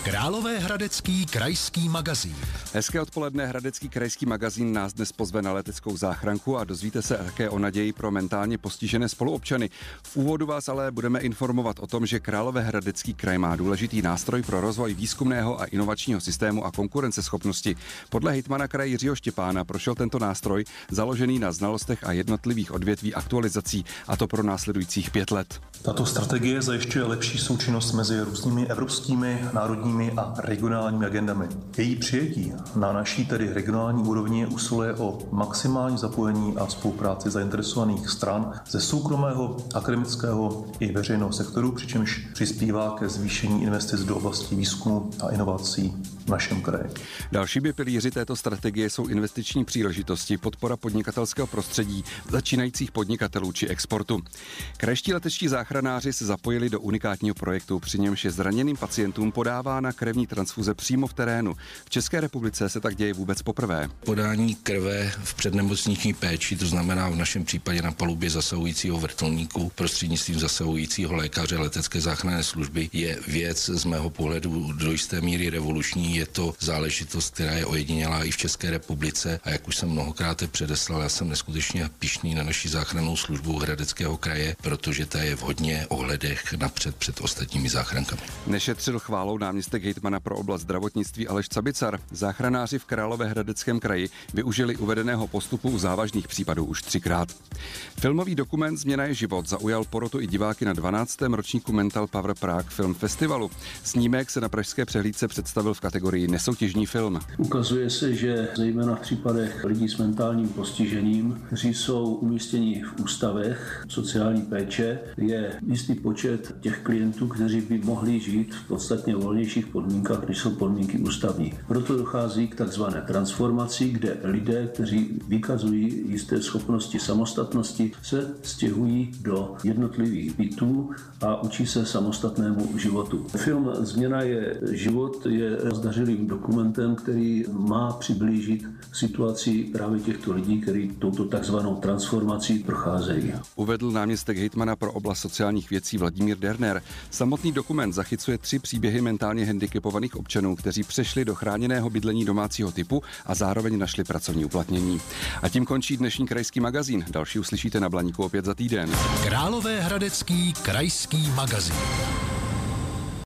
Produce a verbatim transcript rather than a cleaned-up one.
Královéhradecký krajský magazín. Hezké odpoledne, Hradecký krajský magazín nás dnes pozve na leteckou záchranku a dozvíte se také o naději pro mentálně postižené spoluobčany. V úvodu vás ale budeme informovat o tom, že Královéhradecký kraj má důležitý nástroj pro rozvoj výzkumného a inovačního systému a konkurenceschopnosti. Podle hejtmana kraje Jiřího Štěpána prošel tento nástroj založený na znalostech a jednotlivých odvětví aktualizací, a to pro následujících pět let. Tato strategie zajišťuje lepší součinnost mezi různými evropskými, národními a regionálními agendami. Její přijetí na naší, tedy regionální úrovni, usiluje o maximální zapojení a spolupráci zainteresovaných stran ze soukromého, akademického i veřejného sektoru, přičemž přispívá ke zvýšení investic do oblasti výzkumu a inovací v našem kraji. Dalšími pilíři této strategie jsou investiční příležitosti, podpora podnikatelského prostředí, začínajících podnikatelů či exportu. Krajští letečtí záchranáři se zapojili do unikátního projektu, při němž je zraněným pacientům podávána krevní transfuze přímo v terénu. V České republice se tak děje vůbec poprvé. Podání krve v přednemocniční péči, to znamená v našem případě na palubě zasahujícího vrtulníku prostřednictvím zasahujícího lékaře letecké záchranné služby, je věc z mého pohledu do jisté míry revoluční. Je to záležitost, která je ojedinělá i v České republice, a jak už jsem mnohokrát předeslal, já jsem neskutečně pyšný na naši záchrannou službu Hradeckého kraje, protože ta je v hodně ohledech napřed před ostatními záchrankami. Nešetřil chválou náměstek hejtmana pro oblast zdravotnictví Aleš Cabicar. Záchranáři v Královéhradeckém kraji využili uvedeného postupu u závažných případů už třikrát. Filmový dokument Změna je život zaujal porotu i diváky na dvanáctém ročníku Mental Power Prague Film Festivalu. Snímek se na pražské přehlídce představil v kategorii nesoutěžní film. Ukazuje se, že zejména v případech lidí s mentálním postižením, kteří jsou umístěni v ústavech sociální péče, je jistý počet těch klientů, kteří by mohli žít v podstatně volnějších podmínkách, než jsou podmínky ústavní. Proto dochází k takzvané transformaci, kde lidé, kteří vykazují jisté schopnosti samostatnosti, se stěhují do jednotlivých bytů a učí se samostatnému životu. Film Změna je život je zdařilým dokumentem, který má přiblížit situaci právě těchto lidí, kteří touto takzvanou transformací procházejí. Uvedl náměstek hejtmana pro oblast sociálních věcí Vladimír Derner. Samotný dokument zachycuje tři příběhy mentálně handicapovaných občanů, kteří přešli do chráněného bydlení domácího typu a zároveň našli pracovní uplatnění. A tím končí dnešní krajský magazín. Další uslyšíte na Blaníku opět za týden. Královéhradecký krajský magazín.